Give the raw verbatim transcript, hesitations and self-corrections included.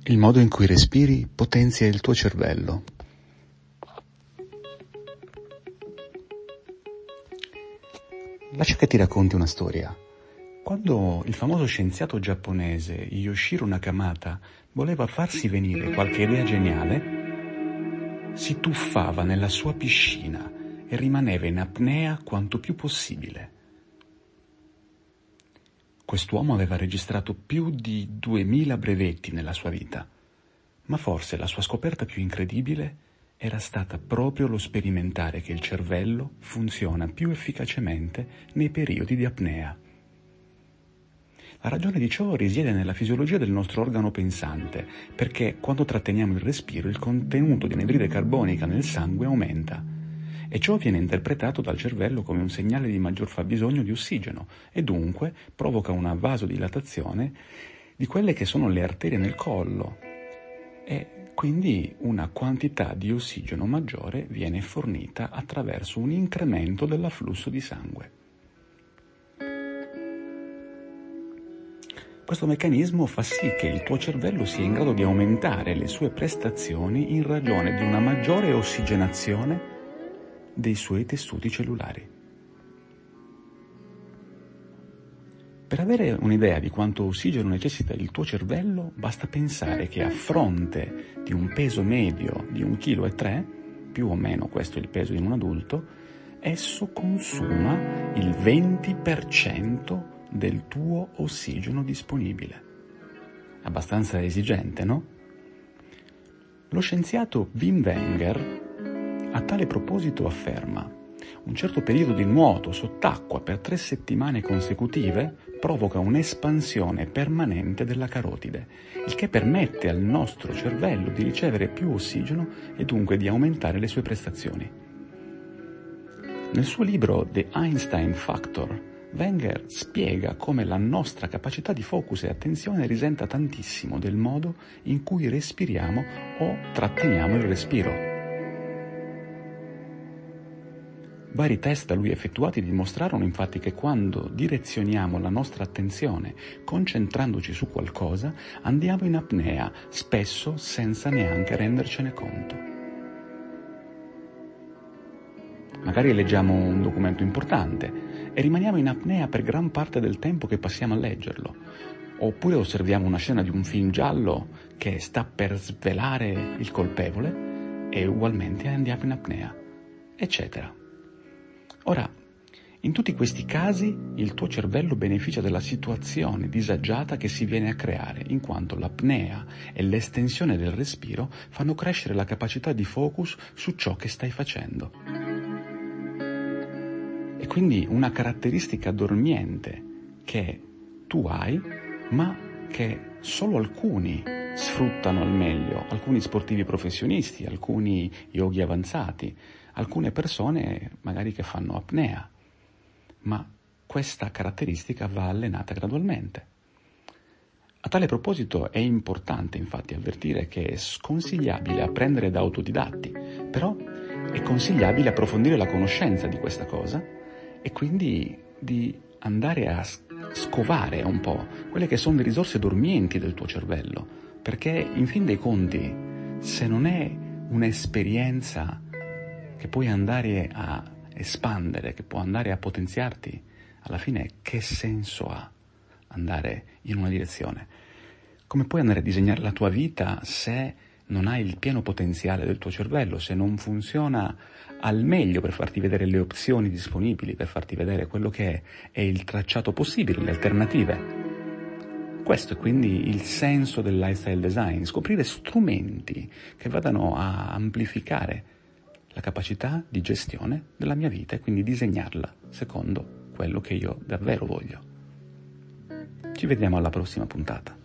Il modo in cui respiri potenzia il tuo cervello. Lascia che ti racconti una storia. Quando il famoso scienziato giapponese Yoshiro Nakamata voleva farsi venire qualche idea geniale, si tuffava nella sua piscina e rimaneva in apnea quanto più possibile. Quest'uomo aveva registrato più di duemila brevetti nella sua vita, ma forse la sua scoperta più incredibile era stata proprio lo sperimentare che il cervello funziona più efficacemente nei periodi di apnea. La ragione di ciò risiede nella fisiologia del nostro organo pensante, perché quando tratteniamo il respiro il contenuto di anidride carbonica nel sangue aumenta. E ciò viene interpretato dal cervello come un segnale di maggior fabbisogno di ossigeno e dunque provoca una vasodilatazione di quelle che sono le arterie nel collo e quindi una quantità di ossigeno maggiore viene fornita attraverso un incremento dell'afflusso di sangue. Questo meccanismo fa sì che il tuo cervello sia in grado di aumentare le sue prestazioni in ragione di una maggiore ossigenazione dei suoi tessuti cellulari. Per avere un'idea di quanto ossigeno necessita il tuo cervello, basta pensare che a fronte di un peso medio di un chilo e tre, più o meno questo è il peso di un adulto, esso consuma il venti per cento del tuo ossigeno disponibile. Abbastanza esigente, no? Lo scienziato Wim Wenger a tale proposito afferma: un certo periodo di nuoto sott'acqua per tre settimane consecutive provoca un'espansione permanente della carotide, il che permette al nostro cervello di ricevere più ossigeno e dunque di aumentare le sue prestazioni. Nel suo libro The Einstein Factor, Wenger spiega come la nostra capacità di focus e attenzione risenta tantissimo del modo in cui respiriamo o tratteniamo il respiro. Vari test da lui effettuati dimostrarono infatti che quando direzioniamo la nostra attenzione concentrandoci su qualcosa, andiamo in apnea, spesso senza neanche rendercene conto. Magari leggiamo un documento importante e rimaniamo in apnea per gran parte del tempo che passiamo a leggerlo, oppure osserviamo una scena di un film giallo che sta per svelare il colpevole e ugualmente andiamo in apnea, eccetera. Ora, in tutti questi casi il tuo cervello beneficia della situazione disagiata che si viene a creare, in quanto l'apnea e l'estensione del respiro fanno crescere la capacità di focus su ciò che stai facendo. E quindi una caratteristica dormiente che tu hai, ma che solo alcuni sfruttano al meglio, alcuni sportivi professionisti, alcuni yogi avanzati, alcune persone magari che fanno apnea, ma questa caratteristica va allenata gradualmente. A tale proposito è importante infatti avvertire che è sconsigliabile apprendere da autodidatti, però è consigliabile approfondire la conoscenza di questa cosa e quindi di andare a scovare un po' quelle che sono le risorse dormienti del tuo cervello, perché in fin dei conti, se non è un'esperienza che puoi andare a espandere, che può andare a potenziarti, alla fine che senso ha andare in una direzione? Come puoi andare a disegnare la tua vita se non hai il pieno potenziale del tuo cervello, se non funziona al meglio per farti vedere le opzioni disponibili, per farti vedere quello che è il tracciato possibile, le alternative? Questo è quindi il senso del lifestyle design, scoprire strumenti che vadano a amplificare la capacità di gestione della mia vita e quindi disegnarla secondo quello che io davvero voglio. Ci vediamo alla prossima puntata.